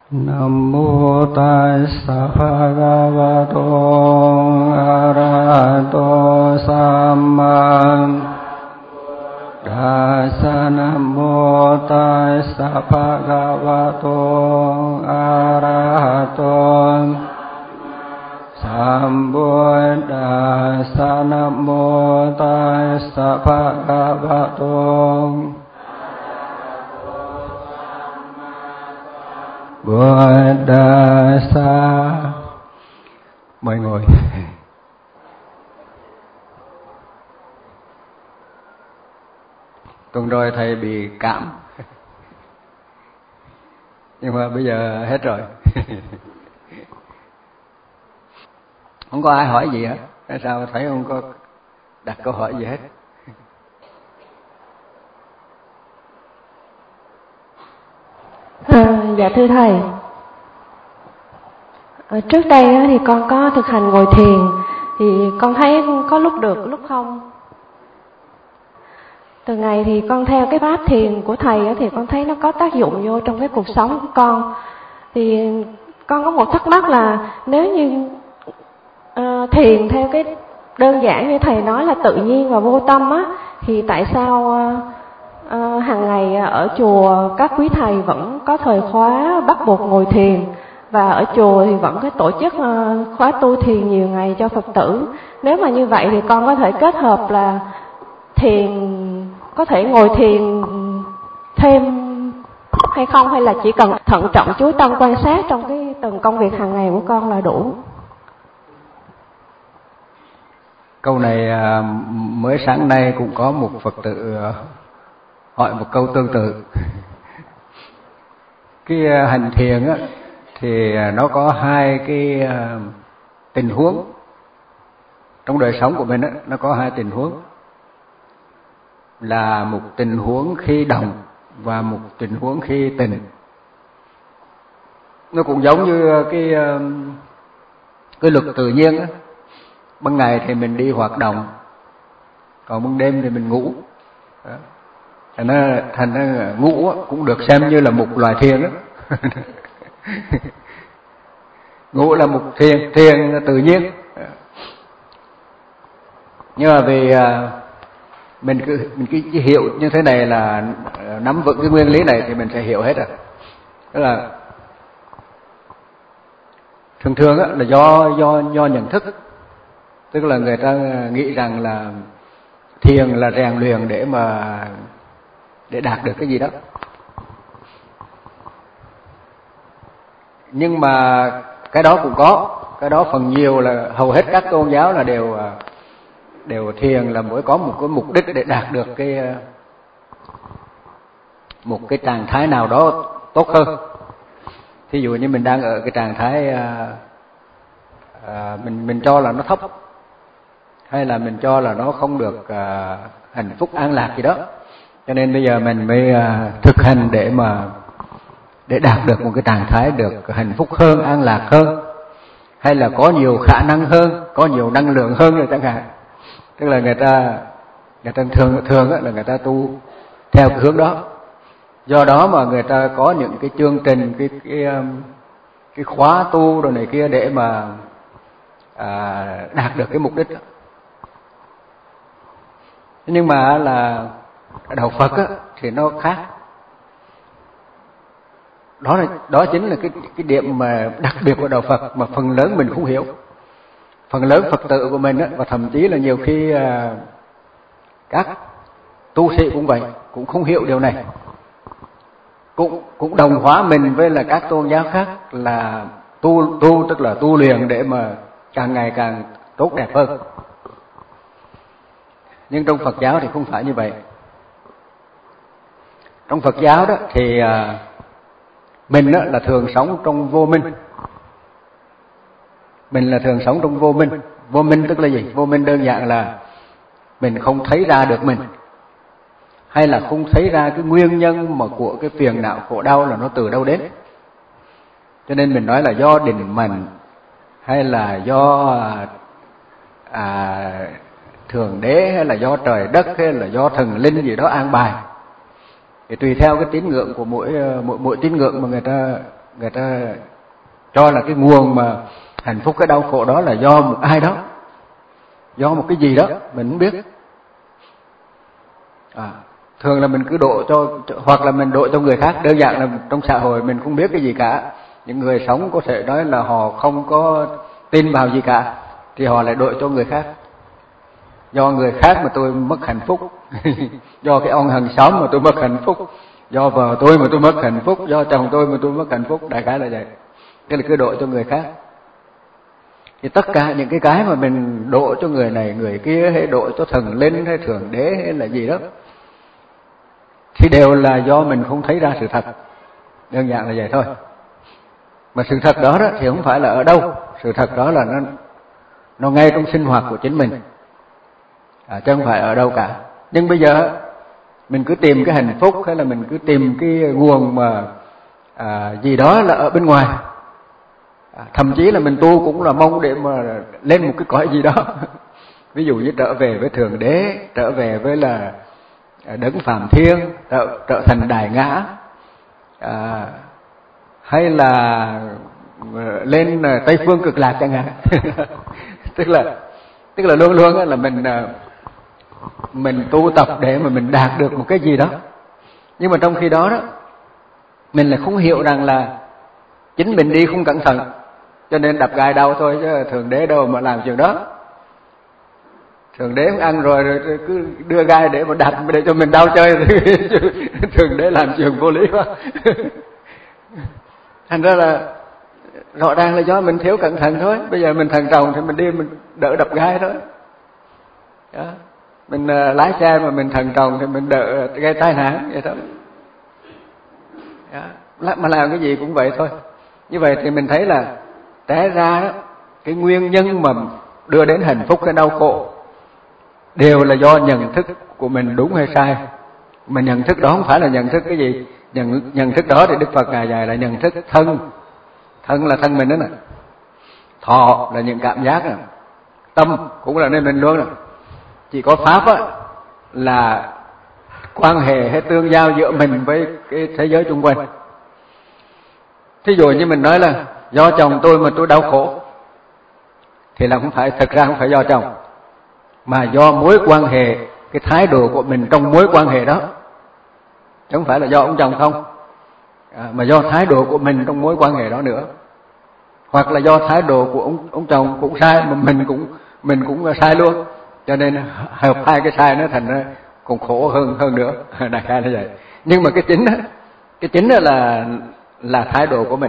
Nam mô Tassa Bhagavato Arahato Samma Tassa. Nam mô Tassa Bhagavato Arahato Sambuddhassa. Nam mô Tassa Bhagavato Buddhassa. Mời ngồi. Tuần rồi thầy bị cảm, nhưng mà bây giờ hết rồi. Không có ai hỏi gì hết. Tại sao thấy không có đặt câu hỏi gì hết? Dạ thưa thầy, trước đây thì con có thực hành ngồi thiền, thì con thấy có lúc được lúc không. Từ ngày thì con theo cái pháp thiền của thầy thì con thấy nó có tác dụng vô trong cái cuộc sống của con. Thì con có một thắc mắc là nếu như thiền theo cái đơn giản như thầy nói là tự nhiên và vô tâm á, thì tại sao hàng ngày ở chùa các quý thầy vẫn có thời khóa bắt buộc ngồi thiền, và ở chùa thì vẫn có tổ chức khóa tu thiền nhiều ngày cho Phật tử? Nếu mà như vậy thì con có thể kết hợp là thiền, có thể ngồi thiền thêm hay không, hay là chỉ cần thận trọng chú tâm quan sát trong cái từng công việc hàng ngày của con là đủ? Câu này mới sáng nay cũng có một Phật tử hỏi một câu tương tự. Cái hành thiền á thì nó có hai cái tình huống trong đời sống của mình á, nó có hai tình huống, là một tình huống khi động và một tình huống khi tĩnh. Nó cũng giống như cái luật tự nhiên á. Ban ngày thì mình đi hoạt động, còn ban đêm thì mình ngủ. Thành ra ngủ cũng được xem như là một loại thiền đó. Ngủ là một thiền tự nhiên. Nhưng mà vì mình cứ hiểu như thế này là nắm vững cái nguyên lý này thì mình sẽ hiểu hết rồi. Tức là thường là do nhận thức. Tức là người ta nghĩ rằng là thiền là rèn luyện để đạt được cái gì đó. Nhưng mà cái đó cũng có, cái đó phần nhiều là hầu hết các tôn giáo là đều thiền là mới có một cái mục đích để đạt được một cái trạng thái nào đó tốt hơn. Thí dụ như mình đang ở cái trạng thái mình cho là nó thấp, hay là mình cho là nó không được hạnh phúc an lạc gì đó, cho nên bây giờ mình mới thực hành để đạt được một cái trạng thái được hạnh phúc hơn, an lạc hơn, hay là có nhiều khả năng hơn, có nhiều năng lượng hơn rồi chẳng hạn. Tức là người ta thường là người ta tu theo cái hướng đó. Do đó mà người ta có những cái chương trình, cái khóa tu rồi này kia để mà đạt được cái mục đích đó. Nhưng mà là đạo Phật á, thì nó khác. Đó chính là cái điểm mà đặc biệt của đạo Phật mà phần lớn mình không hiểu. Phần lớn Phật tử của mình á, và thậm chí là nhiều khi các tu sĩ cũng vậy, cũng không hiểu điều này. Cũng đồng hóa mình với là các tôn giáo khác là tu tức là tu luyện để mà càng ngày càng tốt đẹp hơn. Nhưng trong Phật giáo thì không phải như vậy. Trong Phật giáo đó thì mình đó là thường sống trong vô minh. Mình là thường sống trong vô minh. Vô minh tức là gì? Vô minh đơn giản là mình không thấy ra được mình, hay là không thấy ra cái nguyên nhân mà của cái phiền não khổ đau là nó từ đâu đến. Cho nên mình nói là do định mệnh, hay là do Thượng Đế, hay là do trời đất, hay là do thần linh gì đó an bài. Thì tùy theo cái tín ngưỡng của mỗi tín ngưỡng mà người ta người ta cho là cái nguồn mà hạnh phúc, cái đau khổ đó là do một ai đó, do một cái gì đó mình không biết. Thường là mình cứ độ cho, hoặc là mình độ cho người khác. Đơn giản là trong xã hội mình không biết cái gì cả. Những người sống có thể nói là họ không có tin vào gì cả, thì họ lại độ cho người khác. Do người khác mà tôi mất hạnh phúc, do cái ông hàng xóm mà tôi mất hạnh phúc, do vợ tôi mà tôi mất hạnh phúc, do chồng tôi mà tôi mất hạnh phúc. Đại khái là vậy. Cái là cứ độ cho người khác. Thì tất cả những cái mà mình độ cho người này người kia, hay độ cho thần linh hay thượng đế hay là gì đó, thì đều là do mình không thấy ra sự thật. Đơn giản là vậy thôi. Mà sự thật đó thì không phải là ở đâu, sự thật đó là nó ngay trong sinh hoạt của chính mình, chứ không phải ở đâu cả. Nhưng bây giờ mình cứ tìm cái hạnh phúc, hay là mình cứ tìm cái nguồn mà gì đó là ở bên ngoài. Thậm chí là mình tu cũng là mong để mà lên một cái cõi gì đó. Ví dụ như trở về với Thượng Đế, trở về với là Đấng Phạm Thiên, trở thành Đại Ngã, hay là lên Tây Phương Cực Lạc chẳng hạn. tức là luôn luôn là mình tu tập để mà mình đạt được một cái gì đó. Nhưng mà trong khi đó mình lại không hiểu rằng là chính mình đi không cẩn thận, cho nên đập gai đau thôi, chứ Thượng Đế đâu mà làm chuyện đó. Thượng Đế ăn rồi cứ đưa gai để mà đặt để cho mình đau chơi. Thượng Đế làm chuyện vô lý quá. Thành ra là rõ ràng là do mình thiếu cẩn thận thôi. Bây giờ mình thận trọng thì mình đi mình đỡ đập gai thôi. Đó. Mình lái xe mà mình thận trọng thì mình đỡ gây tai nạn vậy thôi. Đó. Mà làm cái gì cũng vậy thôi. Như vậy thì mình thấy là té ra đó, cái nguyên nhân mà đưa đến hạnh phúc hay đau khổ đều là do nhận thức của mình đúng hay sai. Mà nhận thức đó không phải là nhận thức cái gì. Nhận thức đó thì Đức Phật Ngài dạy là nhận thức thân. Thân là thân mình đó nè. Thọ là những cảm giác nè. Tâm cũng là nên mình luôn nè. Chỉ có Pháp là quan hệ hay tương giao giữa mình với cái thế giới xung quanh. Thí dụ như mình nói là do chồng tôi mà tôi đau khổ, thì là thực ra không phải do chồng, mà do mối quan hệ, cái thái độ của mình trong mối quan hệ đó. Chứ không phải là do ông chồng không, mà do thái độ của mình trong mối quan hệ đó nữa. Hoặc là do thái độ của ông chồng cũng sai, mà mình cũng sai luôn, cho nên hợp hai cái sai nó thành ra còn khổ hơn nữa. Đại khái là vậy. Nhưng mà cái chính đó là thái độ của mình.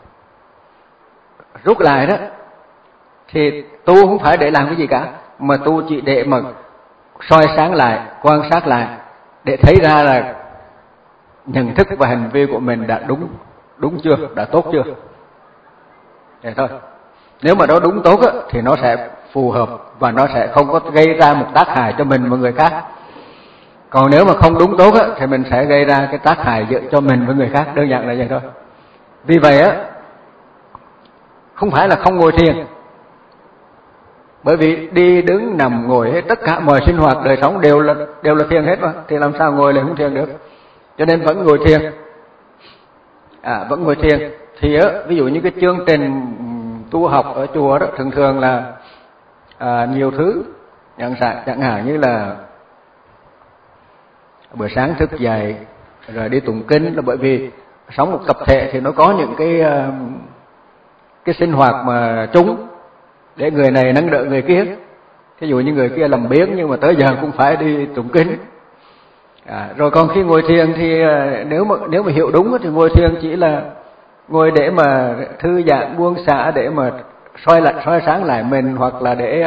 Rút lại đó thì tu không phải để làm cái gì cả, mà tu chỉ để mà soi sáng lại, quan sát lại, để thấy ra là nhận thức và hành vi của mình đã đúng chưa, đã tốt chưa. Vậy thôi. Nếu mà nó đúng tốt thì nó sẽ phù hợp và nó sẽ không có gây ra một tác hại cho mình và người khác. Còn nếu mà không đúng tốt thì mình sẽ gây ra cái tác hại cho mình và người khác. Đơn giản là vậy thôi. Vì vậy không phải là không ngồi thiền, bởi vì đi đứng nằm ngồi hết, tất cả mọi sinh hoạt đời sống đều là thiền hết mà, thì làm sao ngồi lại không thiền được. Cho nên vẫn ngồi thiền. Vẫn ngồi thiền. Thì ví dụ như cái chương trình tu học ở chùa đó thường là nhiều thứ, chẳng hạn như là buổi sáng thức dậy rồi đi tụng kinh, là bởi vì sống một tập thể thì nó có những cái sinh hoạt mà chung để người này nâng đỡ người kia. Ví dụ như người kia làm biếng nhưng mà tới giờ cũng phải đi tụng kinh. Rồi còn khi ngồi thiền thì nếu mà hiểu đúng thì ngồi thiền chỉ là ngồi để mà thư giãn buông xả, để mà soi sáng lại mình, hoặc là để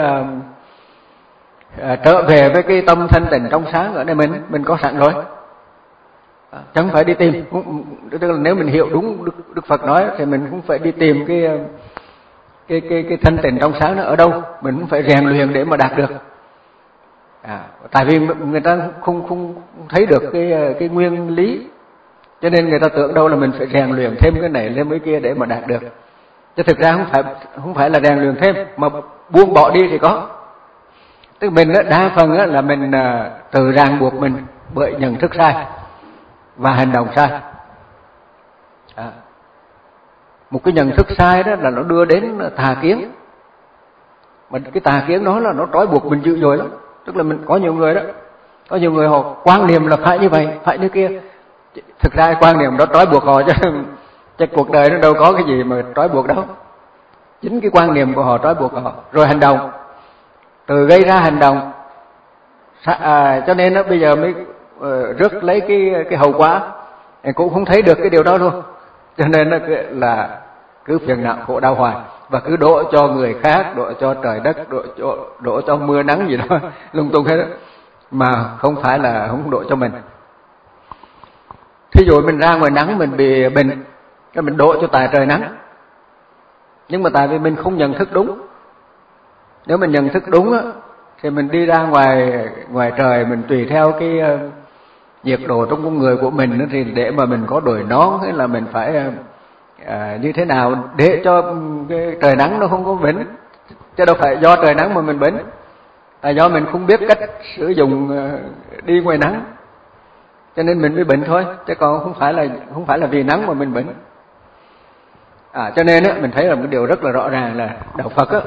trở về với cái tâm thanh tịnh trong sáng ở đây mình có sẵn rồi, chẳng phải đi tìm. Tức là nếu mình hiểu đúng Đức Phật nói thì mình cũng phải đi tìm cái thanh tịnh trong sáng nó ở đâu, mình cũng phải rèn luyện để mà đạt được. Tại vì người ta không thấy được cái nguyên lý, cho nên người ta tưởng đâu là mình phải rèn luyện thêm cái này thêm cái kia để mà đạt được. Chứ thực ra không phải là rèn luyện thêm, mà buông bỏ đi thì có. Tức mình đa phần là mình tự ràng buộc mình bởi nhận thức sai và hành động sai. Một cái nhận thức sai đó là nó đưa đến tà kiến. Mà cái tà kiến đó là nó trói buộc mình dữ dội lắm. Tức là mình có nhiều người đó, có nhiều người họ quan niệm là phải như vậy, phải như kia. Thực ra quan niệm đó trói buộc họ chứ cuộc đời nó đâu có cái gì mà trói buộc đâu. Chính cái quan niệm của họ trói buộc họ. Rồi hành động, từ gây ra hành động. Cho nên bây giờ mới rước lấy cái hậu quả, cũng không thấy được cái điều đó luôn. Cho nên là cứ phiền não khổ đau hoài, và cứ đổ cho người khác, đổ cho trời đất, đổ cho mưa nắng gì đó lung tung hết đó, mà không phải là không đổ cho mình. Thí dụ mình ra ngoài nắng mình bị bệnh, cái mình đổ cho tại trời nắng, nhưng mà tại vì mình không nhận thức đúng. Nếu mình nhận thức đúng á, thì mình đi ra ngoài trời, mình tùy theo cái nhiệt độ trong con người của mình, thì để mà mình có đội nón hay là mình phải như thế nào để cho cái trời nắng nó không có bệnh. Chứ đâu phải do trời nắng mà mình bệnh, là do mình không biết cách sử dụng đi ngoài nắng, cho nên mình mới bệnh thôi, chứ còn không phải là vì nắng mà mình bệnh. Cho nên á, mình thấy là một điều rất là rõ ràng là đạo Phật á,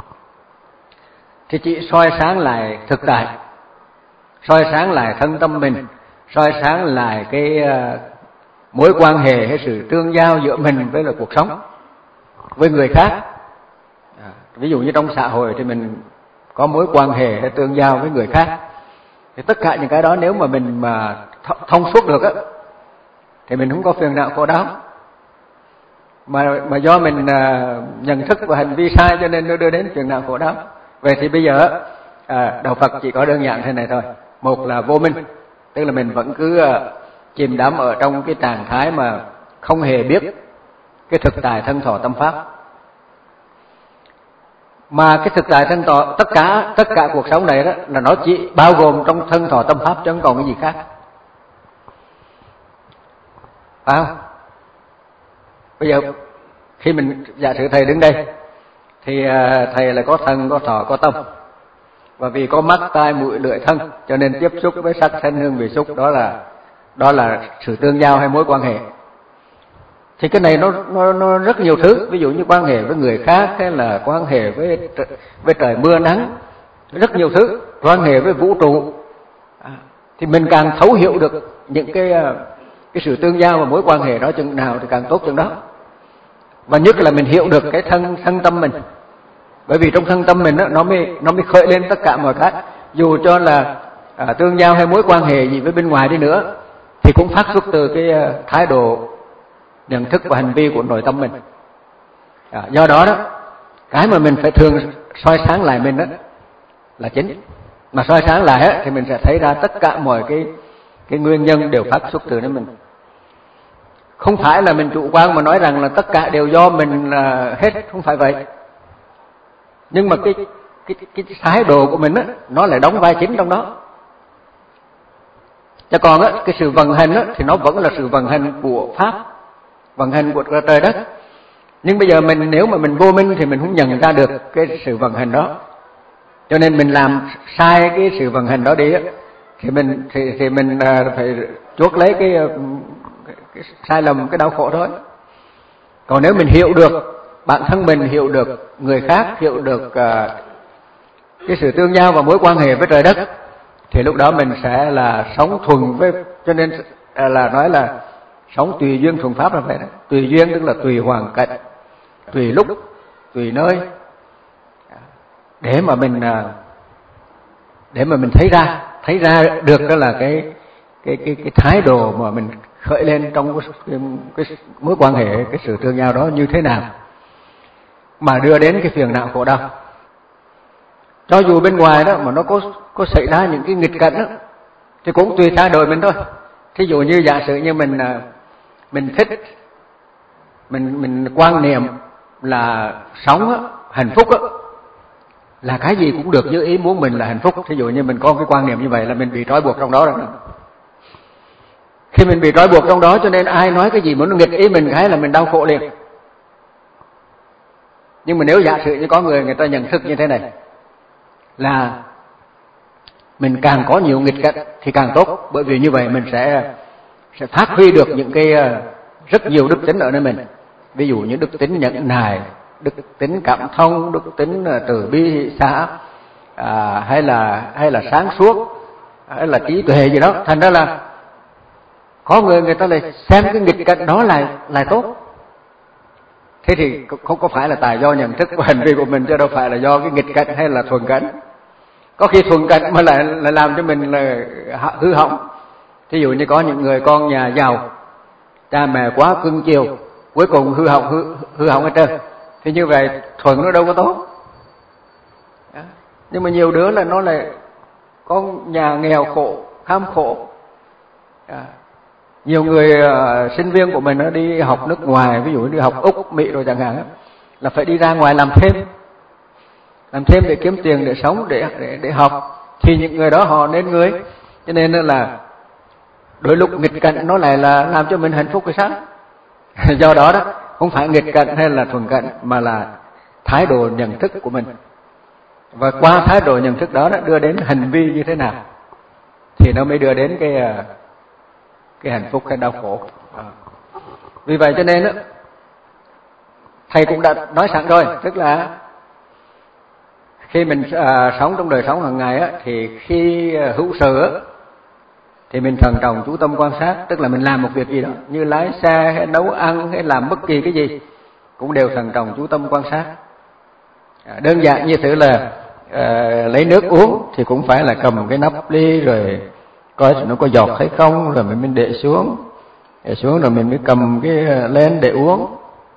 thì chỉ soi sáng lại thực tại, soi sáng lại thân tâm mình, soi sáng lại cái mối quan hệ hay sự tương giao giữa mình với là cuộc sống, với người khác. Ví dụ như trong xã hội thì mình có mối quan hệ hay tương giao với người khác, thì tất cả những cái đó nếu mà mình mà thông suốt được á, thì mình không có phiền não khổ đau. Mà do mình nhận thức và hành vi sai cho nên nó đưa đến phiền não khổ đau. Vậy thì bây giờ đạo Phật chỉ có đơn giản thế này thôi. Một là vô minh, tức là mình vẫn cứ chìm đắm ở trong cái trạng thái mà không hề biết cái thực tại thân thọ tâm pháp. Mà cái thực tại thân thọ, tất cả cuộc sống này đó là nó chỉ bao gồm trong thân thọ tâm pháp, chứ không còn cái gì khác. Phải không? Bây giờ khi mình giả sử thầy đứng đây thì thầy là có thân, có thọ, có tâm. Và vì có mắt, tai, mũi, lưỡi, thân, cho nên tiếp xúc với sắc, thanh, hương, vị, xúc, đó là sự tương giao hay mối quan hệ. Thì cái này nó rất nhiều thứ, ví dụ như quan hệ với người khác, hay là quan hệ với trời mưa nắng, rất nhiều thứ, quan hệ với vũ trụ. Thì mình càng thấu hiểu được những cái sự tương giao và mối quan hệ đó chừng nào thì càng tốt chừng đó. Và nhất là mình hiểu được cái thân tâm mình. Bởi vì trong thân tâm mình đó, nó mới khởi lên tất cả mọi cái. Dù cho là tương giao hay mối quan hệ gì với bên ngoài đi nữa, thì cũng phát xuất từ cái thái độ nhận thức và hành vi của nội tâm mình. Do đó cái mà mình phải thường soi sáng lại mình đó là chính. Mà soi sáng lại á, thì mình sẽ thấy ra tất cả mọi cái nguyên nhân đều phát xuất từ nơi mình. Không phải là mình chủ quan mà nói rằng là tất cả đều do mình là hết, không phải vậy. Nhưng mà cái thái độ của mình á, nó lại đóng vai chính trong đó. Chứ còn á, cái sự vận hành á, thì nó vẫn là sự vận hành của Pháp, vận hành của trời đất. Nhưng bây giờ nếu mà mình vô minh thì mình không nhận ra được cái sự vận hành đó. Cho nên mình làm sai cái sự vận hành đó đi á, thì mình phải chuốc lấy cái sai lầm, cái đau khổ thôi. Còn nếu mình hiểu được bản thân mình, hiểu được người khác, hiểu được cái sự tương giao và mối quan hệ với trời đất, thì lúc đó mình sẽ là sống thuần với. Cho nên là nói là sống tùy duyên thuần pháp là vậy đó. Tùy duyên tức là tùy hoàn cảnh, tùy lúc, tùy nơi, để mà mình thấy ra được đó là cái thái độ mà mình khởi lên trong cái mối quan hệ, cái sự tương giao đó như thế nào mà đưa đến cái phiền não khổ đau. Cho dù bên ngoài đó mà nó có xảy ra những cái nghịch cảnh đó, thì cũng tùy thái độ mình thôi. Thí dụ như giả sử như mình thích, mình quan niệm là sống hạnh phúc là cái gì cũng được như ý muốn mình là hạnh phúc. Thí dụ như mình có cái quan niệm như vậy là mình bị trói buộc trong đó rồi. Khi mình bị trói buộc trong đó, cho nên ai nói cái gì mà nó nghịch ý mình cái là mình đau khổ liền. Nhưng mà nếu giả sử như có người ta nhận thức như thế này, là mình càng có nhiều nghịch cảnh thì càng tốt, bởi vì như vậy mình sẽ phát huy được những cái rất nhiều đức tính ở nơi mình. ví dụ như đức tính nhẫn nại, đức tính cảm thông, đức tính từ bi hỷ xả, hay là sáng suốt, hay là trí tuệ gì đó. Thành ra là có người ta lại xem cái nghịch cảnh đó lại tốt. Thế thì không có phải là tại do nhận thức và hành vi của mình, chứ đâu phải là do cái nghịch cảnh hay là thuận cảnh. Có khi thuận cảnh mà lại làm cho mình là hư hỏng. Thí dụ như có những người con nhà giàu, cha mẹ quá cưng chiều, cuối cùng hư hỏng hết trơn. Thì như vậy thuận nó đâu có tốt. Nhưng mà nhiều đứa là nó lại con nhà nghèo khổ, kham khổ. Nhiều người sinh viên của mình nó đi học nước ngoài, ví dụ đi học Úc, Mỹ rồi chẳng hạn, là phải đi ra ngoài làm thêm để kiếm tiền để sống, để học. Thì những người đó họ nên người, cho nên là đôi lúc nghịch cảnh nó lại là làm cho mình hạnh phúc hay sao? Do đó không phải nghịch cảnh hay là thuận cảnh, mà là thái độ nhận thức của mình. Và qua thái độ nhận thức đó đưa đến hành vi như thế nào thì nó mới đưa đến cái hạnh phúc hay đau khổ. Vì vậy cho nên thầy cũng đã nói sẵn rồi, tức là khi mình sống trong đời sống hàng ngày thì khi hữu sự thì mình thận trọng chú tâm quan sát, tức là mình làm một việc gì đó như lái xe hay nấu ăn hay làm bất kỳ cái gì cũng đều thận trọng chú tâm quan sát. Đơn giản như thế là lấy nước uống thì cũng phải là cầm cái nắp ly rồi coi nó có giọt hay không, rồi mình để xuống rồi mình mới cầm cái lên để uống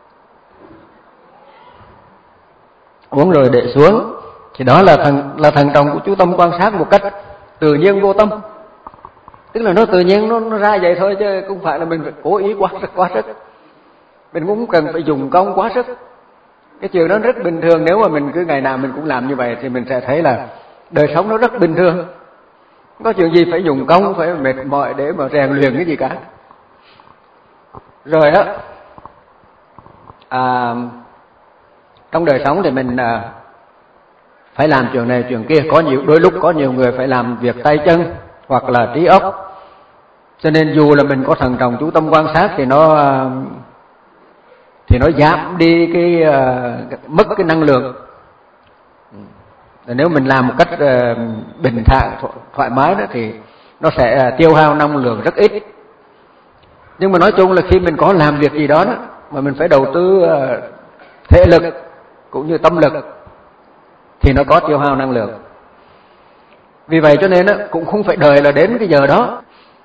rồi để xuống. Thì đó là thận trọng của chú tâm quan sát một cách tự nhiên vô tâm. Tức là nó tự nhiên nó ra vậy thôi, chứ không phải là mình phải cố ý quá sức. Mình cũng cần phải dùng công quá sức. Cái chuyện đó rất bình thường. Nếu mà mình cứ ngày nào mình cũng làm như vậy thì mình sẽ thấy là đời sống nó rất bình thường. Không có chuyện gì phải dùng công, phải mệt mỏi để mà rèn luyện cái gì cả. Rồi trong đời sống thì mình phải làm chuyện này chuyện kia. Đôi lúc có nhiều người phải làm việc tay chân hoặc là trí óc. Cho nên dù là mình có thận trọng chú tâm quan sát thì nó giảm đi mất cái năng lượng. Nếu mình làm một cách bình thản thoải mái đó thì nó sẽ tiêu hao năng lượng rất ít. Nhưng mà nói chung là khi mình có làm việc gì đó mà mình phải đầu tư thể lực cũng như tâm lực thì nó có tiêu hao năng lượng. Vì vậy cho nên cũng không phải đợi là đến cái giờ đó.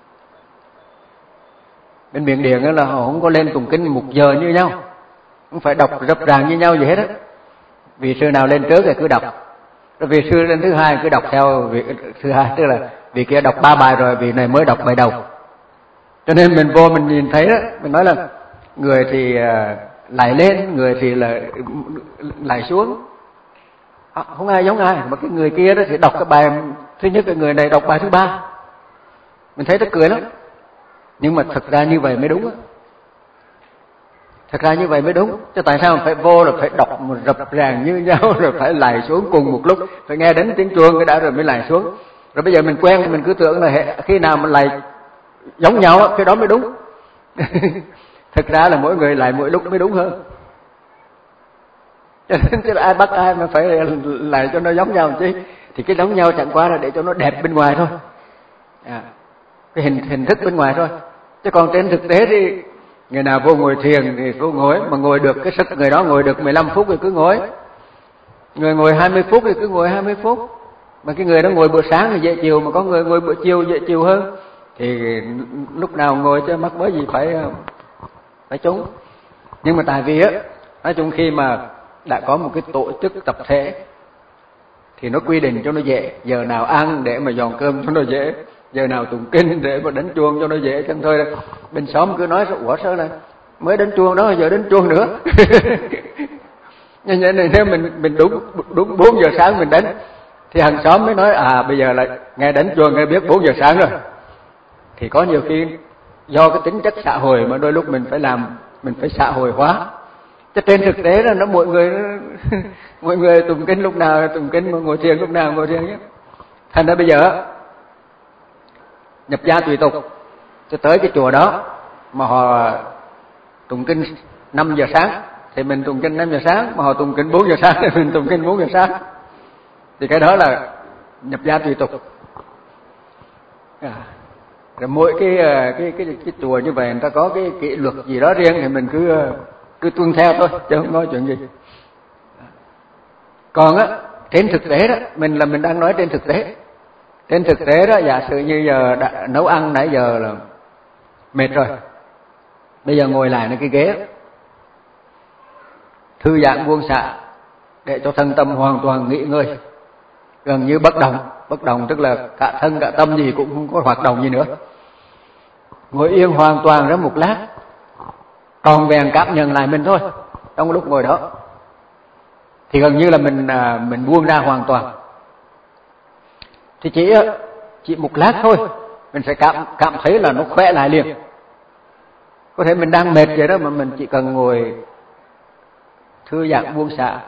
Bên Miến Điện là họ không có lên tụng kinh 1 giờ như nhau, không phải đọc rập ràng như nhau gì hết á. Vị sư nào lên trước thì cứ đọc, rồi vị sư lên thứ hai cứ đọc theo vị thứ hai, tức là vị kia đọc 3 bài rồi vị này mới đọc bài đầu. Cho nên mình vô mình nhìn thấy đó, mình nói là người thì lại lên, người thì là lại xuống, không ai giống ai. Mà cái người kia đó thì đọc cái bài thứ nhất, cái người này đọc bài thứ 3. Mình thấy nó cười lắm. Nhưng mà thật ra như vậy mới đúng á. Thật ra như vậy mới đúng. Chứ tại sao phải vô là phải đọc một rập ràng như nhau, rồi phải lại xuống cùng một lúc, phải nghe đến tiếng chuông cái đã rồi mới lại xuống. Rồi bây giờ mình quen, mình cứ tưởng là khi nào mình lại giống nhau cái đó mới đúng. Thật ra là mỗi người lại mỗi lúc mới đúng hơn. Cho nên chứ ai bắt ai mà phải lại cho nó giống nhau chứ. Thì cái giống nhau chẳng qua là để cho nó đẹp bên ngoài thôi, cái hình thức bên ngoài thôi. Chứ còn trên thực tế thì người nào vô ngồi thiền thì vô ngồi, mà ngồi được cái sức người đó ngồi được 15 phút thì cứ ngồi. Người ngồi 20 phút thì cứ ngồi 20 phút. Mà cái người đó ngồi buổi sáng thì dễ chịu, mà có người ngồi buổi chiều dễ chịu hơn. Thì lúc nào ngồi chứ mắc mới gì phải trúng. Nhưng mà tại vì nói chung khi mà đã có một cái tổ chức tập thể thì nó quy định cho nó dễ. Giờ nào ăn để mà dọn cơm cho nó dễ, giờ nào tụng kinh để mà đánh chuông cho nó dễ. Chẳng thôi bên xóm cứ nói ủa sao là mới đánh chuông đó, giờ đánh chuông nữa. Như vậy này, nếu mình đúng 4 giờ sáng mình đánh thì hàng xóm mới nói bây giờ là nghe đánh chuông, nghe biết 4 giờ sáng rồi. Thì có nhiều khi do cái tính chất xã hội mà đôi lúc mình phải làm, mình phải xã hội hóa. Chứ trên thực tế là nó mọi người tụng kinh lúc nào tụng kinh, mà ngồi thiền lúc nào ngồi thiền nhé. Thành ra bây giờ nhập gia tùy tục, cho tới cái chùa đó mà họ tụng kinh 5 giờ sáng thì mình tụng kinh 5 giờ sáng, mà họ tụng kinh 4 giờ sáng thì mình tụng kinh 4 giờ sáng. Thì cái đó là nhập gia tùy tục. Rồi mỗi cái chùa như vậy người ta có cái kỷ luật gì đó riêng thì mình cứ tuân theo thôi, chứ không nói chuyện gì. Còn á, trên thực tế đó, mình đang nói trên thực tế. Trên thực tế đó, giả sử như giờ nấu ăn nãy giờ là mệt rồi, bây giờ ngồi lạiในcái ghế, thư giãn buông xả để cho thân tâm hoàn toàn nghỉ ngơi, gần như bất động tức là cả thân cả tâm gì cũng không có hoạt động gì nữa, ngồi yên hoàn toàn ra một lát, tròn vẹn cảm nhận lại mình thôi trong lúc ngồi đó, thì gần như là mình buông ra hoàn toàn. Thì chỉ một lát thôi mình sẽ cảm thấy là nó khỏe lại liền. Có thể mình đang mệt vậy đó mà mình chỉ cần ngồi thư giãn buông xả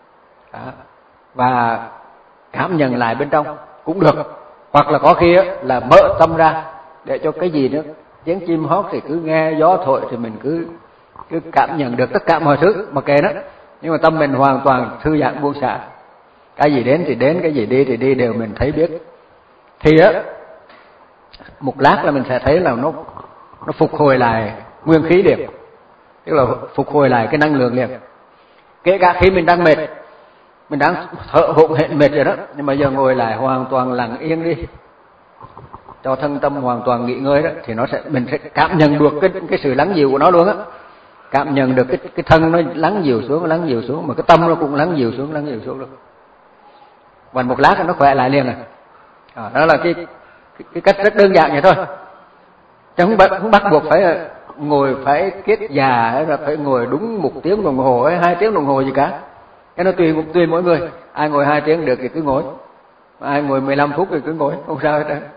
và cảm nhận lại bên trong cũng được. Hoặc là có khi là mở tâm ra để cho cái gì nữa, tiếng chim hót thì cứ nghe, gió thổi thì mình cứ cảm nhận được tất cả mọi thứ mà kệ nó, nhưng mà tâm mình hoàn toàn thư giãn buông xả. Cái gì đến thì đến, cái gì đi thì đi, đều mình thấy biết. Thì một lát là mình sẽ thấy là nó phục hồi lại nguyên khí liền, tức là phục hồi lại cái năng lượng liền. Kể cả khi mình đang mệt, mình đang thở hổn hển mệt rồi đó, nhưng mà giờ ngồi lại hoàn toàn lặng yên đi, cho thân tâm hoàn toàn nghỉ ngơi đó, thì mình sẽ cảm nhận được cái sự lắng dịu của nó luôn á, cảm nhận được cái thân nó lắng dịu xuống, mà cái tâm nó cũng lắng dịu xuống luôn. Và một lát nó khỏe lại liền rồi. Đó là cái cách rất đơn giản vậy thôi, chứ không bắt buộc phải ngồi phải kiết già hay là phải ngồi đúng 1 tiếng đồng hồ hay 2 tiếng đồng hồ gì cả. Cái nó tùy mỗi người, ai ngồi 2 tiếng được thì cứ ngồi, ai ngồi 15 phút thì cứ ngồi, không sao hết trơn.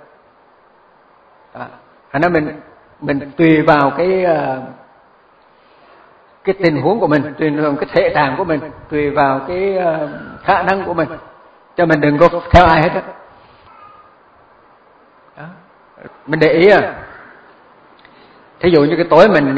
Thành ra mình tùy vào cái tình huống của mình, tùy vào cái thể trạng của mình, tùy vào cái khả năng của mình, cho mình đừng có theo ai hết đó. Mình để ý thí dụ như cái tối mình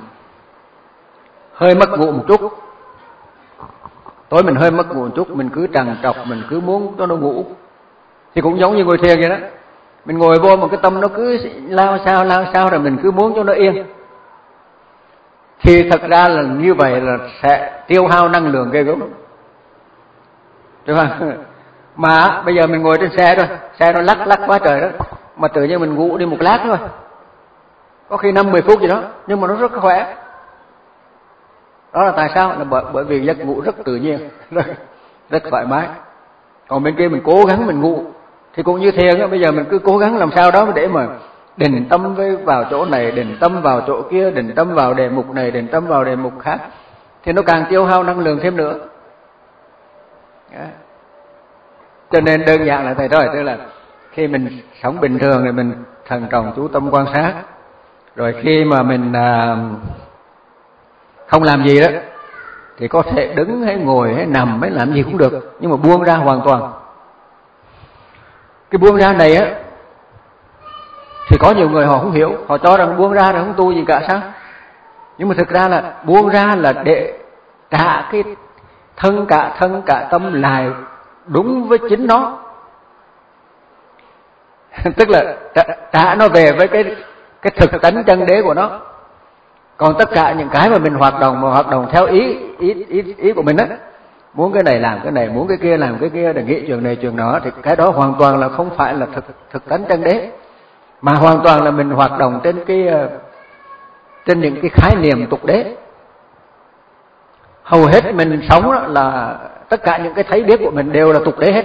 hơi mất ngủ một chút, tối mình hơi mất ngủ một chút, mình cứ trằn trọc, mình cứ muốn cho nó ngủ, thì cũng giống như ngồi thiền vậy đó. Mình ngồi vô một cái tâm nó cứ lao sao rồi mình cứ muốn cho nó yên, thì thật ra là như vậy là sẽ tiêu hao năng lượng ghê gớm, đúng không? Mà bây giờ mình ngồi trên xe rồi, xe nó lắc quá trời đó, mà tự nhiên mình ngủ đi một lát thôi, có khi 5-10 phút gì đó, nhưng mà nó rất khỏe. Đó là tại sao? Là bởi vì giấc ngủ rất tự nhiên, rất thoải mái. Còn bên kia mình cố gắng mình ngủ thì cũng như thiền á, bây giờ mình cứ cố gắng làm sao đó để mà định tâm vào chỗ này, định tâm vào chỗ kia, định tâm vào đề mục này, định tâm vào đề mục khác, thì nó càng tiêu hao năng lượng thêm nữa. Cho nên đơn giản là thầy nói, tức là khi mình sống bình thường thì mình thận trọng chú tâm quan sát, rồi khi mà mình không làm gì đó thì có thể đứng hay ngồi hay nằm hay làm gì cũng được, nhưng mà buông ra hoàn toàn. Cái buông ra này á thì có nhiều người họ không hiểu, họ cho rằng buông ra rồi không tu gì cả sao? Nhưng mà thực ra là buông ra là để trả cái thân cả tâm lại đúng với chính nó. Tức là trả nó về với cái thực tánh chân đế của nó. Còn tất cả những cái mà mình hoạt động theo ý của mình á, muốn cái này làm cái này, muốn cái kia làm cái kia, để nghĩ chuyện này chuyện đó, thì cái đó hoàn toàn là không phải là thực tánh chân đế, mà hoàn toàn là mình hoạt động trên những cái khái niệm tục đế. Hầu hết mình sống đó là tất cả những cái thấy biết của mình đều là tục đế hết.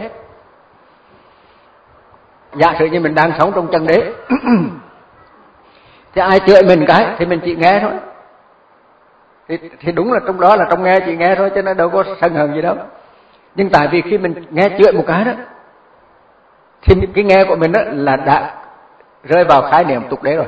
Giả sử như mình đang sống trong chân đế thì ai chửi mình cái thì mình chỉ nghe thôi, thì đúng là trong đó là trong nghe chỉ nghe thôi, chứ nó đâu có sân hận gì đâu. Nhưng tại vì khi mình nghe chửi một cái đó thì cái nghe của mình đó là đã rơi vào khái niệm tục đế rồi.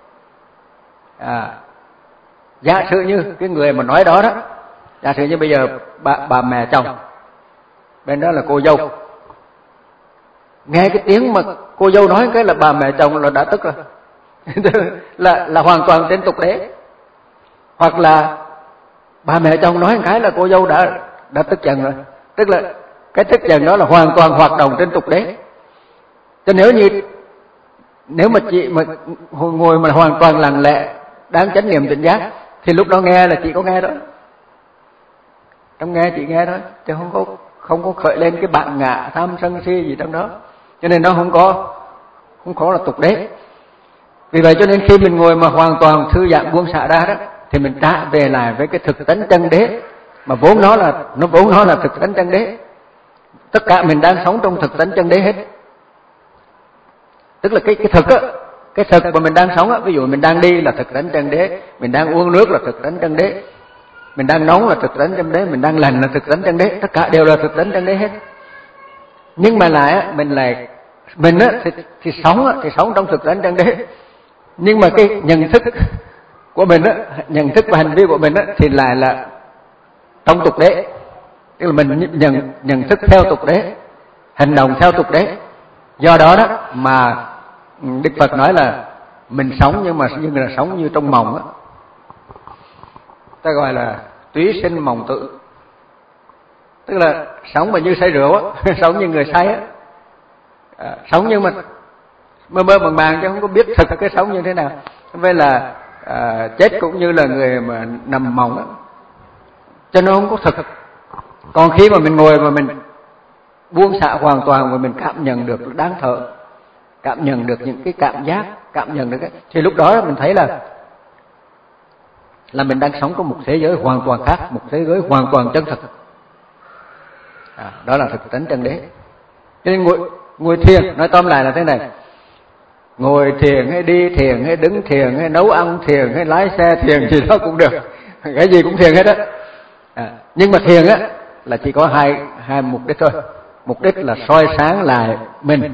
Giả sử như cái người mà nói đó, giả sử như bây giờ bà mẹ chồng, bên đó là cô dâu, nghe cái tiếng mà cô dâu nói cái là bà mẹ chồng là đã tức rồi. là hoàn toàn trên tục đế. Hoặc là ba mẹ chồng nói một cái là cô dâu đã tức giận rồi. Tức là cái tức giận đó là hoàn toàn hoạt động trên tục đế. Cho nếu mà chị mà ngồi mà hoàn toàn lặng lẽ, đáng chánh niệm tỉnh giác, thì lúc đó nghe là chị có nghe đó. Trong nghe chị nghe đó, chứ không có khởi lên cái bản ngã tham sân si gì trong đó. Cho nên nó không có là tục đế. Vì vậy cho nên khi mình ngồi mà hoàn toàn thư giãn buông xả ra đó, thì mình trả về lại với cái thực tánh chân đế, mà vốn nó là thực tánh chân đế. Tất cả mình đang sống trong thực tánh chân đế hết. Tức là cái thực á, cái thực mà mình đang sống á, ví dụ mình đang đi là thực tánh chân đế, mình đang uống nước là thực tánh chân đế, mình đang nóng là thực tánh chân đế, mình đang lành là thực tánh chân đế, tất cả đều là thực tánh chân đế hết. Nhưng mà mình á thì sống trong thực tánh chân đế. Nhưng mà cái nhận thức của mình á, nhận thức và hành vi của mình á thì lại là trong tục đế. Tức là mình nhận thức theo tục đế, hành động theo tục đế. Do đó đó mà Đức Phật nói là mình sống nhưng mà sống như trong mộng á. Ta gọi là túy sinh mộng tự. Tức là sống mà như say rượu á, sống như người say á. Sống nhưng mà mơ màng màng chứ không có biết thực cái sống như thế nào. Vậy là chết cũng như là người mà nằm mộng á, cho nó không có thực. Còn khi mà mình ngồi mà mình buông xả hoàn toàn và mình cảm nhận được đáng thở, cảm nhận được những cái cảm giác, cảm nhận được thì lúc đó mình thấy là mình đang sống trong một thế giới hoàn toàn khác, một thế giới hoàn toàn chân thực. Đó là thực tánh chân đế. Cho nên ngồi thiền, nói tóm lại là thế này: ngồi thiền hay đi thiền hay đứng thiền hay nấu ăn thiền hay lái xe thiền gì đó cũng được, cái gì cũng thiền hết á. Nhưng mà thiền á là chỉ có hai mục đích thôi. Mục đích là soi sáng lại mình,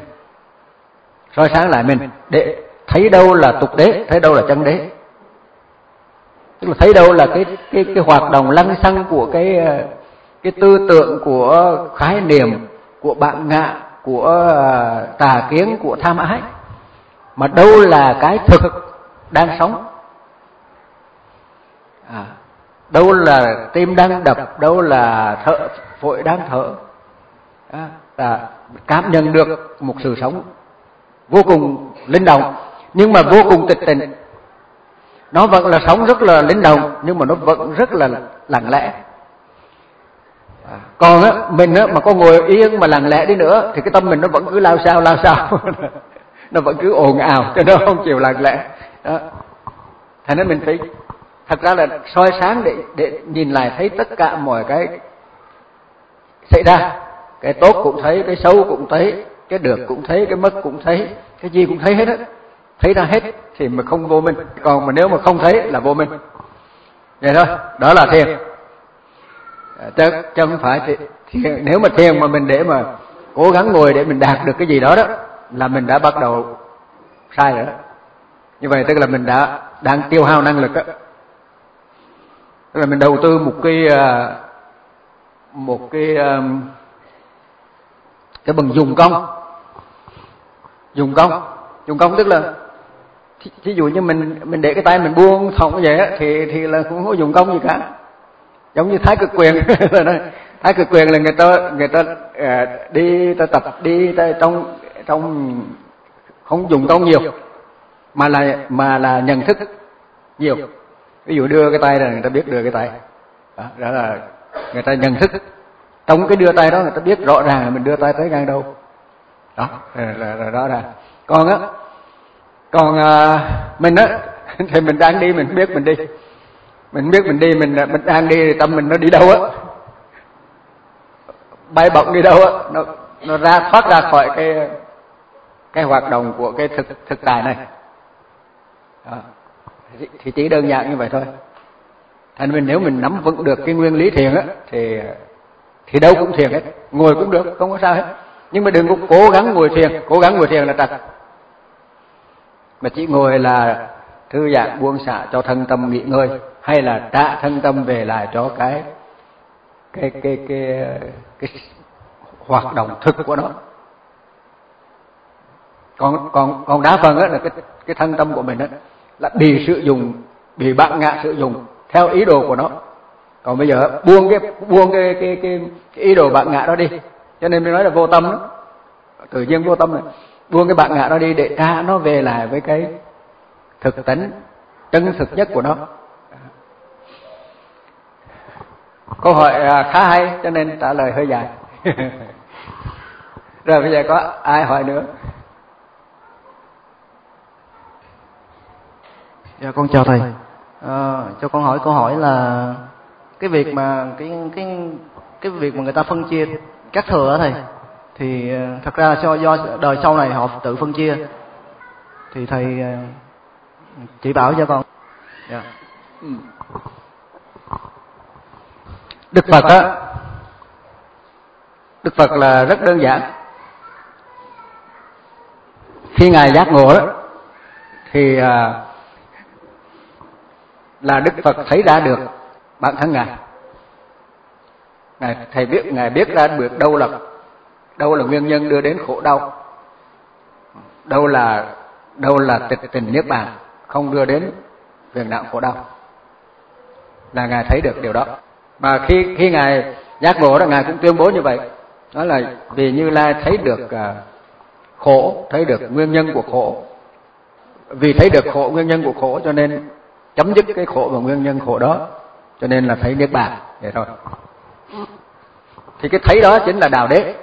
để thấy đâu là tục đế, thấy đâu là chân đế. Tức là thấy đâu là cái hoạt động lăng xăng của cái tư tưởng, của khái niệm, của bản ngã, của tà kiến, của tham ái, mà đâu là cái thực đang sống. Đâu là tim đang đập, đâu là phổi đang thở. Cảm nhận được một sự sống vô cùng linh động, nhưng mà vô cùng tịch tịnh. Nó vẫn là sống rất là linh động, nhưng mà nó vẫn rất là lặng lẽ. Còn á, mình á, mà có ngồi yên mà lặng lẽ đi nữa thì cái tâm mình nó vẫn cứ lao sao nó vẫn cứ ồn ào, cho nó không chịu lặng lẽ đó. Thành nên mình phải thật ra là soi sáng để nhìn lại thấy tất cả mọi cái xảy ra. Cái tốt cũng thấy, cái xấu cũng thấy, cái được cũng thấy, cái mất cũng thấy, cái gì cũng thấy hết á. Thấy ra hết thì mà không vô minh. Còn mà nếu mà không thấy là vô minh. Vậy thôi, đó là thiền. Chứ không phải thiền. Nếu mà thiền mà mình để mà cố gắng ngồi để mình đạt được cái gì đó đó, là mình đã bắt đầu sai rồi đó. Như vậy tức là mình đang tiêu hao năng lực á. Tức là mình đầu tư một cái bằng dùng công. Dùng công tức là ví dụ như mình để cái tay mình buông thõng như vậy á, thì là cũng không có dùng công gì cả. Giống như thái cực quyền. Thái cực quyền là người ta đi ta tập đi ta trong không dùng công nhiều, mà là nhận thức nhiều. Ví dụ đưa cái tay là người ta biết đưa cái tay, đó là người ta nhận thức. Trong cái đưa tay đó người ta biết rõ ràng là mình đưa tay tới ngang đâu, đó là rõ ràng. Còn mình á thì mình đang đi, mình biết mình đi, mình đang đi thì tâm mình nó đi đâu á, bay bổng đi đâu á, nó thoát ra khỏi cái hoạt động của cái thực tại này. Đó. Thì chỉ đơn giản như vậy thôi. Thành mình nếu mình nắm vững được cái nguyên lý thiền á thì đâu cũng thiền hết, ngồi cũng được, không có sao hết. Nhưng mà đừng có cố gắng ngồi thiền là trật. Mà chỉ ngồi là thư giãn buông xả cho thân tâm nghỉ ngơi, hay là trả thân tâm về lại cho cái hoạt động thực của nó. Còn đa phần á là cái thân tâm của mình á là bị sử dụng, bị bản ngã sử dụng theo ý đồ của nó. Còn bây giờ buông cái ý đồ bạn ngã đó đi, cho nên mình nói là vô tâm đó, tự nhiên vô tâm này, buông cái bạn ngã đó đi để tra nó về lại với cái thực tánh chân thực nhất của nó. Câu hỏi khá hay cho nên trả lời hơi dài. Rồi bây giờ có ai hỏi nữa? Dạ con chào thầy. Cho con hỏi câu hỏi là cái việc mà cái việc mà người ta phân chia các thừa đó thầy, thì thật ra là do đời sau này họ tự phân chia, thì thầy chỉ bảo cho con. Dạ. Đức Phật á, Đức Phật là rất đơn giản. Khi ngài giác ngộ đó thì là Đức Phật thấy ra được bản thân ngài. Ngài biết ra được đâu là nguyên nhân đưa đến khổ đau, đâu là tịch tình niết bàn không đưa đến phiền não khổ đau, là ngài thấy được điều đó. Mà khi ngài giác ngộ đó, ngài cũng tuyên bố như vậy, đó là vì Như Lai thấy được khổ, thấy được nguyên nhân của khổ, vì thấy được khổ, nguyên nhân của khổ cho nên chấm dứt cái khổ và nguyên nhân khổ đó, cho nên là thấy niết bàn vậy thôi. Thì cái thấy đó chính là đạo đế,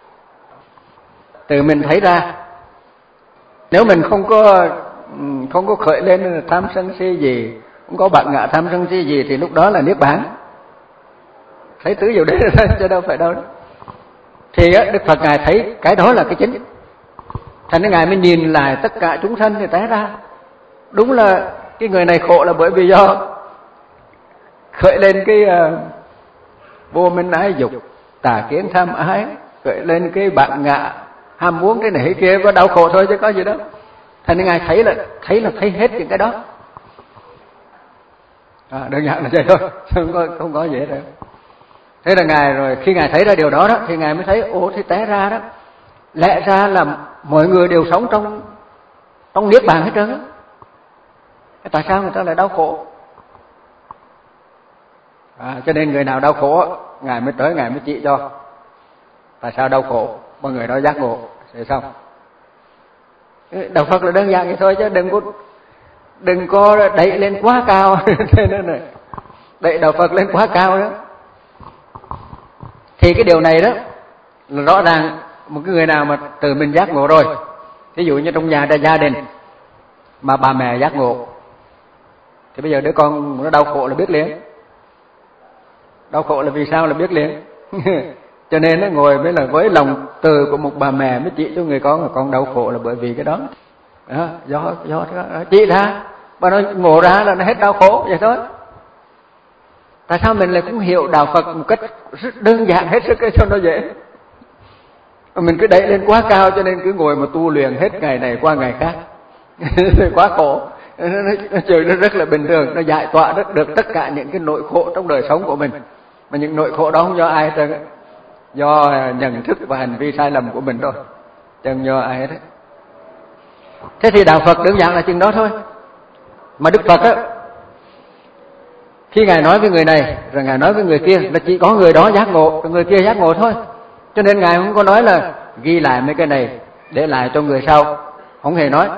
từ mình thấy ra. Nếu mình không có khởi lên tham sân si gì, không có bạn ngã tham sân si gì, thì lúc đó là niết bàn, thấy tứ diệu đế thôi, chứ đâu phải đâu. Thì Đức Phật ngài thấy cái đó là cái chính, thành ra ngài mới nhìn lại tất cả chúng sanh thì té ra đúng là cái người này khổ là bởi vì do khởi lên cái vô minh ái dục, tà kiến tham ái, khởi lên cái bạn ngã ham muốn cái này cái kia, có đau khổ thôi chứ có gì đâu. Thành nên ngài thấy hết những cái đó. Đơn giản là vậy thôi, không có gì hết đâu. Thế là ngài rồi khi ngài thấy ra điều đó đó, thì ngài mới thấy thì té ra đó, lẽ ra là mọi người đều sống trong niết bàn hết trơn á. Tại sao người ta lại đau khổ? Cho nên người nào đau khổ, ngài mới tới, ngài mới chỉ cho tại sao đau khổ, mọi người đó giác ngộ sẽ xong. Đạo Phật là đơn giản vậy thôi, chứ đừng có đẩy lên quá cao. Thế nên là đẩy đạo Phật lên quá cao đó. Thì cái điều này đó là rõ ràng một cái người nào mà từ mình giác ngộ rồi, ví dụ như trong gia đình mà bà mẹ giác ngộ, thì bây giờ đứa con nó đau khổ là biết liền. Đau khổ là vì sao là biết liền. Cho nên nó ngồi mới là với lòng từ của một bà mẹ mới chỉ cho người con là con đau khổ là bởi vì cái đó. Do chỉ ra, bà nó ngộ ra là nó hết đau khổ vậy thôi. Tại sao mình lại cũng hiểu đạo Phật một cách rất đơn giản hết sức cho nó dễ. Mình cứ đẩy lên quá cao cho nên cứ ngồi mà tu luyện hết ngày này qua ngày khác. Quá khổ. Nó rất là bình thường, nó giải tỏa được tất cả những cái nỗi khổ trong đời sống của mình. Mà những nỗi khổ đó không do ai hết, do nhận thức và hành vi sai lầm của mình thôi, chẳng do ai hết. Thế thì đạo Phật đơn giản là chừng đó thôi. Mà Đức Phật á, khi ngài nói với người này rồi ngài nói với người kia là chỉ có người đó giác ngộ, người kia giác ngộ thôi. Cho nên ngài không có nói là ghi lại mấy cái này để lại cho người sau, không hề nói.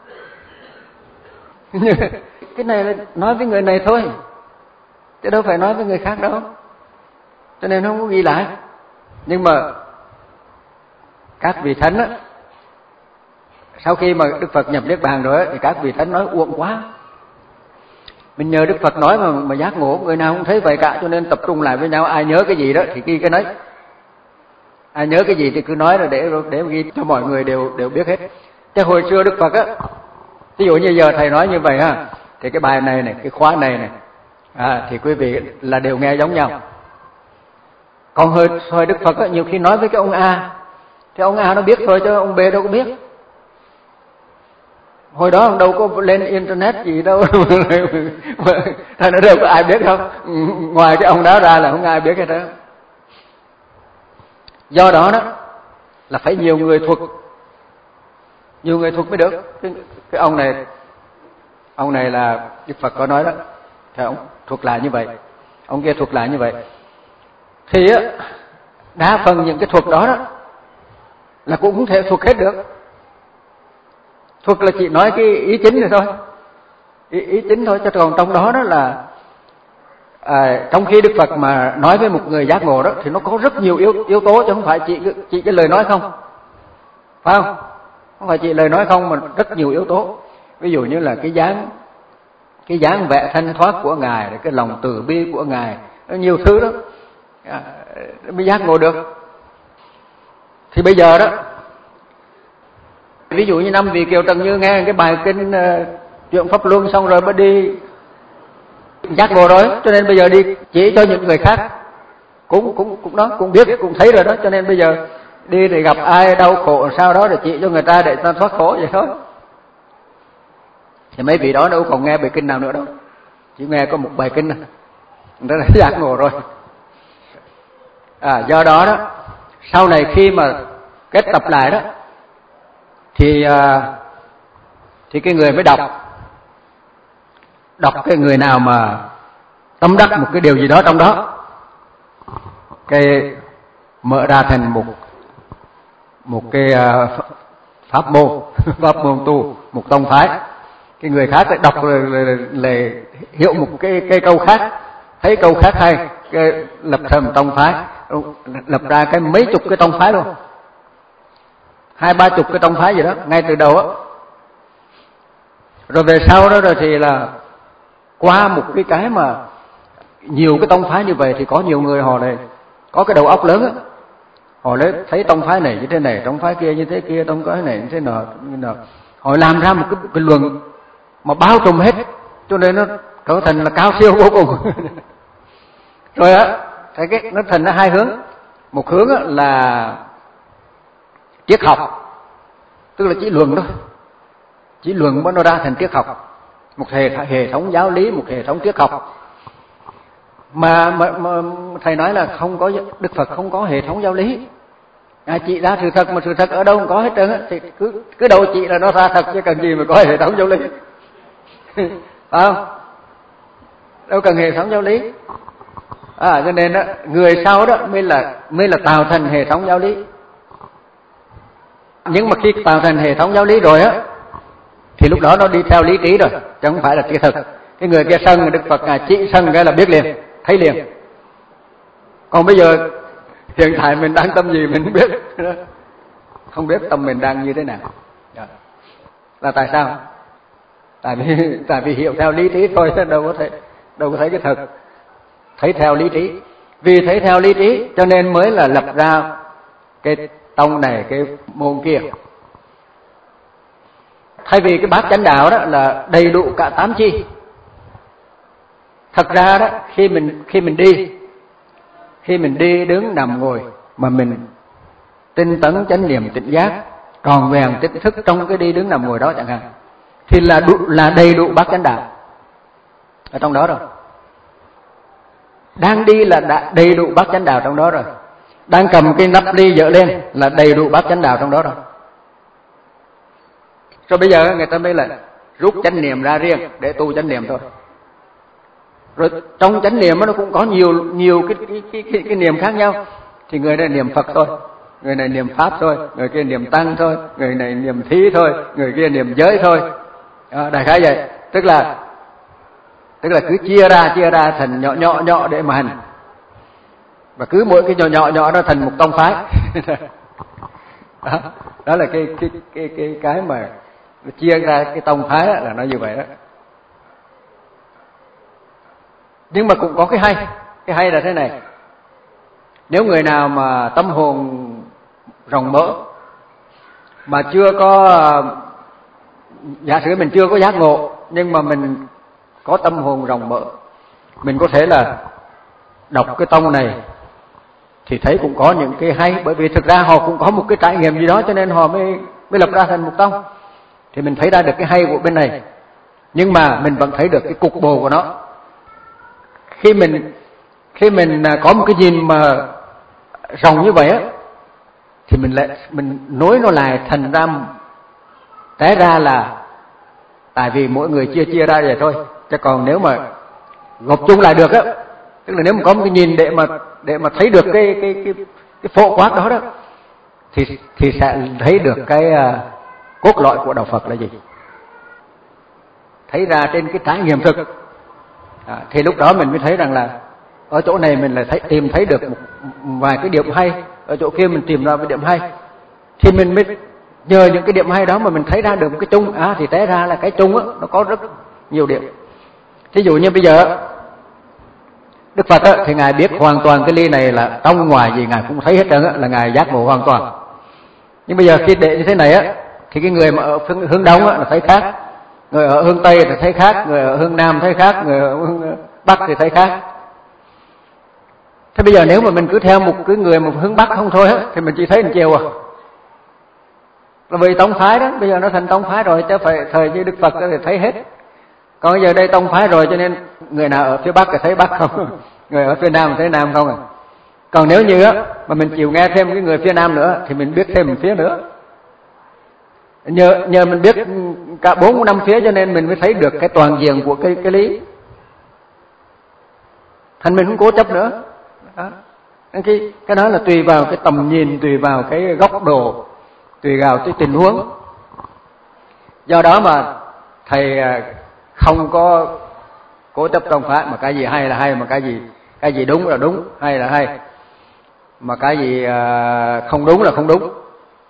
Cái này là nói với người này thôi, chứ đâu phải nói với người khác đâu, cho nên không có ghi lại. Nhưng mà các vị thánh á, sau khi mà Đức Phật nhập niết bàn rồi thì các vị thánh nói uổng quá, mình nhờ Đức Phật nói mà giác ngộ, người nào không thấy vậy cả, cho nên tập trung lại với nhau, ai nhớ cái gì đó thì ghi cái đấy, ai nhớ cái gì thì cứ nói rồi để ghi cho mọi người đều biết hết. Chứ hồi xưa Đức Phật á, ví dụ như giờ thầy nói như vậy ha, thì cái bài này cái khóa này thì quý vị là đều nghe giống nhau. Còn hồi Đức Phật á, nhiều khi nói với cái ông A thì ông A nó biết thôi, chứ ông B đâu có biết. Hồi đó đâu có lên internet gì đâu, thành ra đâu có ai biết đâu, ngoài cái ông đó ra là không ai biết hết đó. Do đó là phải nhiều người mới được. Cái ông này là Đức Phật có nói đó, thì ông thuộc lại như vậy. ông kia thuật lại như vậy. Thì á, đa phần những cái thuật đó là cũng không thể thuật hết được. Thuật là chỉ nói cái ý chính này thôi, ý chính thôi, chứ còn trong đó là trong khi Đức Phật mà nói với một người giác ngộ đó thì nó có rất nhiều yếu tố, chứ không phải chỉ cái lời nói không, phải không? Không phải chỉ lời nói không mà rất nhiều yếu tố. Ví dụ như là cái dáng vẻ thanh thoát của Ngài, cái lòng từ bi của Ngài, nhiều thứ đó mới giác ngộ được. Thì bây giờ đó, ví dụ như năm vị Kiều Trần Như nghe cái bài kinh chuyện Pháp Luân xong rồi mới đi giác ngộ rồi, cho nên bây giờ đi chỉ cho những người khác cũng biết cũng thấy rồi đó, cho nên bây giờ đi để gặp ai đau khổ sao đó để chỉ cho người ta để ta thoát khổ vậy thôi. Thì mấy vị đó đâu còn nghe bài kinh nào nữa đâu, chỉ nghe có một bài kinh này, người ta đã giác ngộ rồi. Do đó đó, sau này khi mà kết tập lại đó thì cái người mới đọc cái người nào mà tâm đắc một cái điều gì đó trong đó, cái mở ra thành một cái pháp môn tu, một tông phái. Cái người khác lại đọc là hiểu một cái câu khác, thấy câu khác hay, cái lập thành tông phái, lập ra cái mấy chục cái tông phái luôn, 20-30 cái tông phái gì đó ngay từ đầu á. Rồi về sau đó rồi thì là qua một cái mà nhiều cái tông phái như vậy thì có nhiều người họ này có cái đầu óc lớn á, họ lấy thấy tông phái này như thế này, tông phái kia như thế kia, tông phái này như thế nào, họ làm ra một cái luận mà bao trùm hết, cho nên nó trở thành là cao siêu vô cùng. Rồi á, thấy cái nó thành ra hai hướng. Một hướng là triết học, tức là chỉ luận thôi, chỉ luận mới nó ra thành triết học, một hệ thống giáo lý, một hệ thống triết học. Mà thầy nói là không có, Đức Phật không có hệ thống giáo lý. Chỉ ra sự thật, mà sự thật ở đâu không có hết trơn á, thì cứ đầu chỉ là nó ra thật, chứ cần gì mà có hệ thống giáo lý. Phải không? Đâu cần hệ thống giáo lý. Cho nên đó, người sau đó mới là tạo thành hệ thống giáo lý. Nhưng mà khi tạo thành hệ thống giáo lý rồi á, thì lúc đó nó đi theo lý trí rồi, chứ không phải là tri thực. Cái người kia sân, Đức Phật chỉ sân cái là biết liền, thấy liền. Còn bây giờ hiện tại mình đang tâm gì mình không biết, không biết tâm mình đang như thế nào. Là tại sao? Tại vì hiểu theo lý trí thôi, đâu có thấy cái thật. Thấy theo lý trí. Vì thấy theo lý trí cho nên mới là lập ra cái tông này, cái môn kia. Thay vì cái bát chánh đạo đó là đầy đủ cả 8 chi. Thật ra đó, khi mình đi đứng nằm ngồi mà mình tinh tấn chánh niệm tỉnh giác, tròn vẹn tỉnh thức trong cái đi đứng nằm ngồi đó chẳng hạn, thì là đầy đủ bát chánh đạo ở trong đó rồi. Đang đi là đã đầy đủ bát chánh đạo trong đó rồi. Đang cầm cái nắp ly dở lên là đầy đủ bát chánh đạo trong đó rồi. Rồi bây giờ người ta mới là rút chánh niệm ra riêng để tu chánh niệm thôi. Rồi trong chánh niệm nó cũng có nhiều cái niệm khác nhau. Thì người này niệm Phật thôi, người này niệm Pháp thôi, người kia niệm Tăng thôi, người này niệm Thí thôi, người kia niệm giới thôi. Đại khái vậy. Tức là cứ chia ra thành nhỏ để mà hành. Và cứ mỗi cái nhỏ nó thành một tông phái. Đó là cái mà chia ra cái tông phái là nó như vậy đó. Nhưng mà cũng có cái hay là thế này. Nếu người nào mà tâm hồn rộng mở, mà chưa có, giả sử mình chưa có giác ngộ, nhưng mà mình có tâm hồn rộng mở, mình có thể là đọc cái tông này thì thấy cũng có những cái hay, bởi vì thực ra họ cũng có một cái trải nghiệm gì đó, cho nên họ mới lập ra thành một tông. Thì mình thấy ra được cái hay của bên này, nhưng mà mình vẫn thấy được cái cục bộ của nó. Khi mình có một cái nhìn mà rộng như vậy á, thì mình nối nó lại thành ra, té ra là tại vì mỗi người chia ra vậy thôi. Chứ còn nếu mà gộp chung lại được á, Tức là nếu mà có một cái nhìn để mà thấy được cái phổ quát đó đó, thì sẽ thấy được cái cốt lõi của đạo Phật là gì, thấy ra trên cái trải nghiệm thực. Thì lúc đó mình mới thấy rằng là ở chỗ này mình lại tìm thấy được một vài cái điểm hay, ở chỗ kia mình tìm ra cái điểm hay, thì mình mới nhờ những cái điểm hay đó mà mình thấy ra được một cái chung. Thì té ra là cái chung á, nó có rất nhiều điểm. Thí dụ như bây giờ Đức Phật á, thì Ngài biết hoàn toàn cái ly này là trong ngoài gì Ngài cũng thấy hết trơn á, là Ngài giác ngộ hoàn toàn. Nhưng bây giờ khi để như thế này á, thì cái người mà ở hướng Đông á là thấy khác, người ở hướng Tây thì thấy khác, người ở hướng Nam thấy khác, người ở hướng Bắc thì thấy khác. Thế bây giờ nếu mà mình cứ theo một cái người mà hướng Bắc không thôi á, thì mình chỉ thấy một chiều Là vì tông phái đó, bây giờ nó thành tông phái rồi, chứ phải thời như Đức Phật thì thấy hết. Còn bây giờ đây tông phái rồi, cho nên người nào ở phía Bắc thì thấy Bắc không, người ở phía Nam thì thấy Nam không. Còn nếu như á mà mình chịu nghe thêm cái người phía Nam nữa, thì mình biết thêm một phía nữa. Nhờ mình biết cả 4-5 phía, cho nên mình mới thấy được cái toàn diện của cái lý. Thành mình không cố chấp nữa. Cái đó là tùy vào cái tầm nhìn, tùy vào cái góc độ, tùy vào cái tình huống. Do đó mà thầy không có cố chấp tông phái, mà cái gì hay là hay, mà cái gì đúng là đúng, hay là hay, mà cái gì không đúng là không đúng.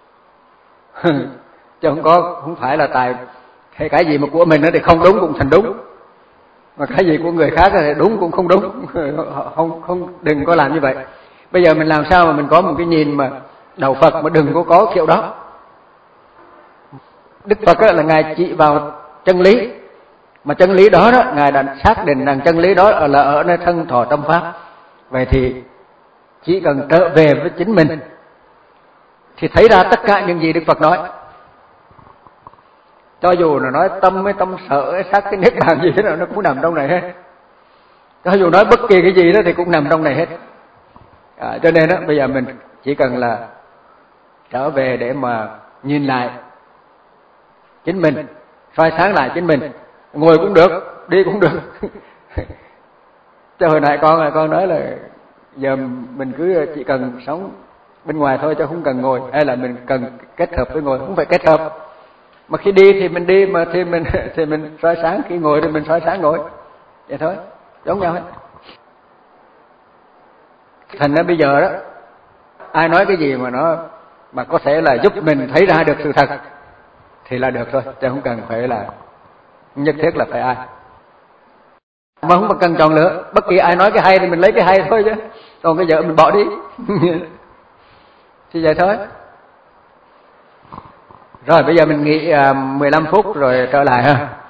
Chứ không phải là tại cái gì mà của mình thì không đúng cũng thành đúng, mà cái gì của người khác thì đúng cũng không đúng. Không, đừng có làm như vậy. Bây giờ mình làm sao mà mình có một cái nhìn mà đạo Phật mà đừng có kiểu đó. Đức Phật là Ngài chỉ vào chân lý, mà chân lý đó Ngài đã xác định rằng chân lý đó là ở nơi thân thọ tâm pháp. Vậy thì chỉ cần trở về với chính mình thì thấy ra tất cả những gì Đức Phật nói. Cho dù là nói tâm với tâm sở, sắc cái niết bàn gì đó, nó cũng nằm trong này hết. Cho dù nói bất kỳ cái gì đó thì cũng nằm trong này hết. Cho nên bây giờ mình chỉ cần là trở về để mà nhìn lại chính mình, soi sáng lại chính mình. Ngồi cũng được, đi cũng được. Cho hồi nãy con nói là giờ mình cứ chỉ cần sống bên ngoài thôi, chứ không cần ngồi, hay là mình cần kết hợp với ngồi, không phải kết hợp. Mà khi đi thì mình đi, mà thì mình soi sáng, khi ngồi thì mình soi sáng ngồi. Vậy thôi, giống nhau hết. Thành ra bây giờ đó, ai nói cái gì mà có thể là giúp mình thấy ra được sự thật thì là được thôi, chứ không cần phải là nhất thiết là phải ai. Mà không cần chọn lựa, bất kỳ ai nói cái hay thì mình lấy cái hay thôi chứ. Còn cái vợ mình bỏ đi. Thì vậy thôi. Rồi bây giờ mình nghỉ 15 phút rồi trở lại ha.